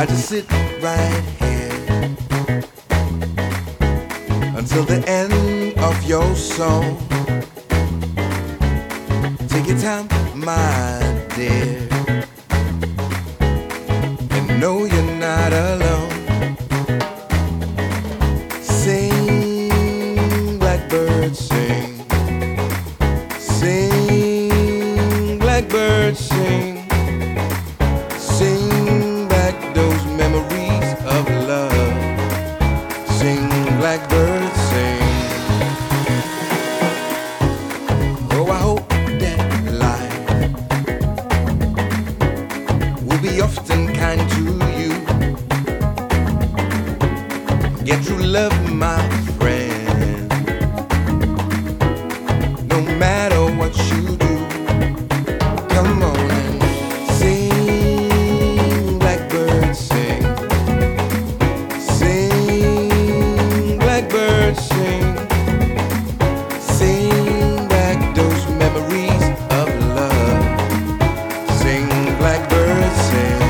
I just sit right here until the end of your song. Take your time, my dear, and know you're not alone. Sing, blackbird, sing. Sing, blackbird, sing. Sing back those memories of love. Sing, blackbird, sing. Oh, I hope that life will be often kind to you. Get true love, my friend, no matter what you do. Come on and sing, blackbird, sing. Sing, blackbird, sing. Sing back those memories of love. Sing, blackbird, sing.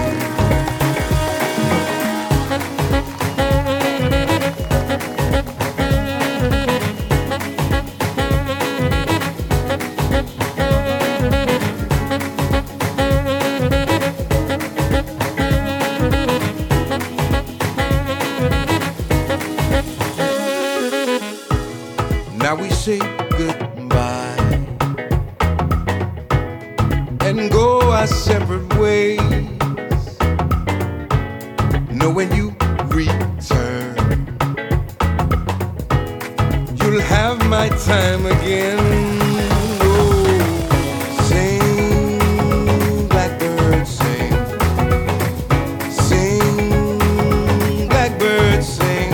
Now we say goodbye and go our separate ways, know when you return you'll have my time again. Oh, sing, blackbird, sing. Sing, blackbird, sing.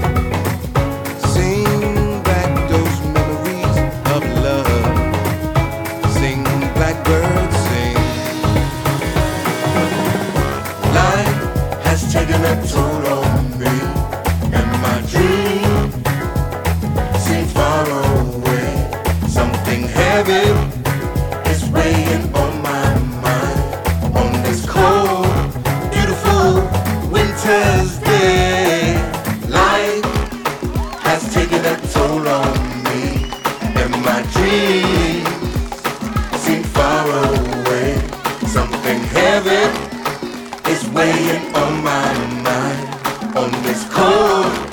Sing back those memories of love. Sing, blackbird, sing. Life has taken a toll on me, and my dreams seem far away. Something heavy is weighing on my mind on this cold, beautiful winter's day. Life has taken a toll on me, and my dreams seem far away. Something heavy is weighing on my mind on this cold,